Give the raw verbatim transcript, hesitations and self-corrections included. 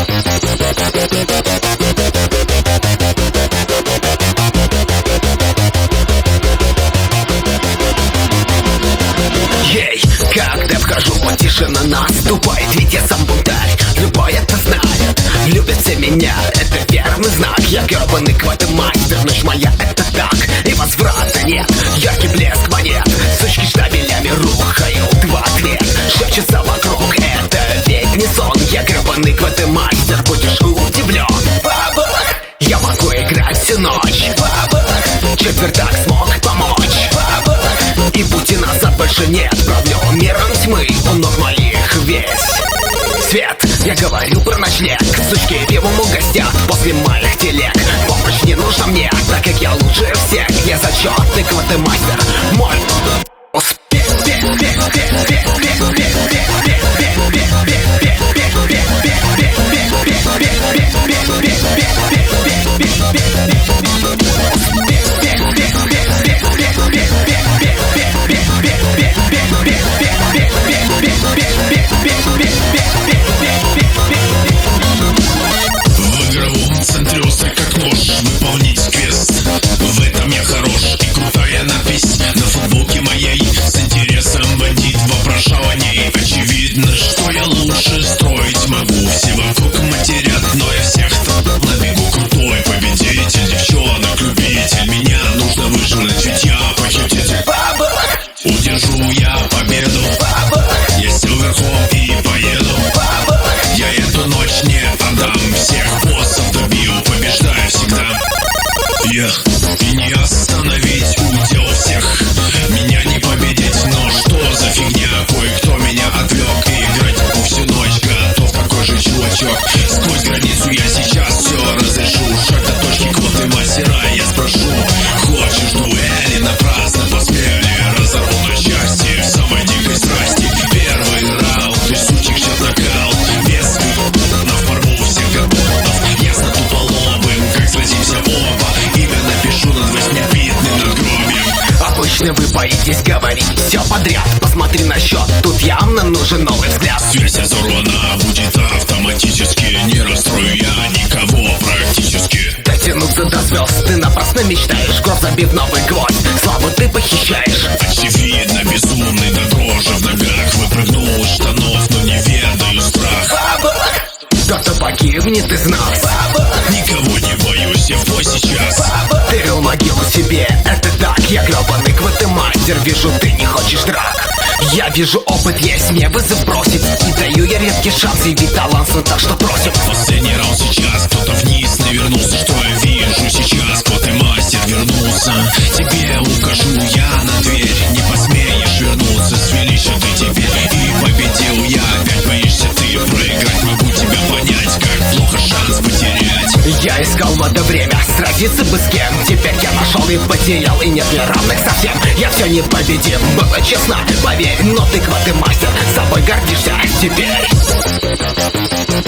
Ей, когда вхожу, вот тишина наступает, ведь я сам бунтарь, любой это знает. Любят все меня, это верный знак. Я гребаный квартирмастер, ночь моя это так, и возврата нет. Яркий блеск монет, сучки штабелями рухают в ответ. Шепчется вокруг, это ведь не сон. Я гребаный квартирмастер, будешь удивлен. Бабах, я могу играть всю ночь. Бабах, четвертак смог помочь. Бабах, и пути назад больше нет. Правлю миром тьмы, у ног моих весь свет. Я говорю про ночлег, сучки пивом угостят после моих телег. Помощь не нужна мне, так как я лучше всех. Я зачетный квартирмастер, мой успех. В игровом центре острый как нож, выполнить квест. В этом я хорош, и крутая надпись на футболке моей с интересом бандит вопрошал-ней. Очевидно, что я лучше строить могу. Все вокруг матерят, но я всех на бегу. Крутой победитель, девчонок любитель. Меня нужно выжрать, ведь я похититель. Удержу я победу, я сел верхом и поеду. Я эту ночь не отдам, всех боссов добью, побеждаю всегда. Я и не остановить удел всех, меня не победить, но что за фигня? Кое-кто меня отвлек, и играть могу всю ночь, готов такой же чувачок. Сквозь границу я сейчас все разрешу, шаг до точки квартирмастера, я спрошу: хочешь дуэли? Напрасно посмели, разорву на части в самой дикой страсти. Первый раунд, и сучек сейчас нокаут, вес навпорву всех горбунов. Ясно туполобым, как сразимся оба, имя напишу над восьмибитным надгробием. Обычно вы боитесь говорить все подряд. Посмотри на счет, тут явно нужен новый взгляд. Связь взорвана, будет автоматически, не расстрою я никого практически. Дотянуться до звезд ты напрасно мечтаешь. Гроб забив новый гвоздь, славу ты похищаешь. Очевидно, безумный до дрожи в ногах, выпрыгнул из штанов, но не ведаю страх. Тот, кто погибнет из нас, никого не боюсь, я в бой сейчас. Ты рыл могилу себе, это так. Я гребаный квартирмастер, вижу, ты не хочешь драк. Я вижу, опыт есть, мне вызов бросить. И даю я редкий шанс, и ведь талант, ну так что просим. Последний раунд сейчас, кто-то вниз навернулся. Что я вижу сейчас, квартирмастер вернулся. Тебе укажу я на дверь, не посмеешь вернуться. Свели счеты теперь, и победил я. Опять боишься ты проиграть, могу тебя понять, как плохо шанс потерять. Я искал в это время сразиться бы с кем. Теперь я нашел и потерял, и нет мне равных совсем. Я все непобедим, было честно, поверь. Но ты квартирмастер, собой гордишься теперь.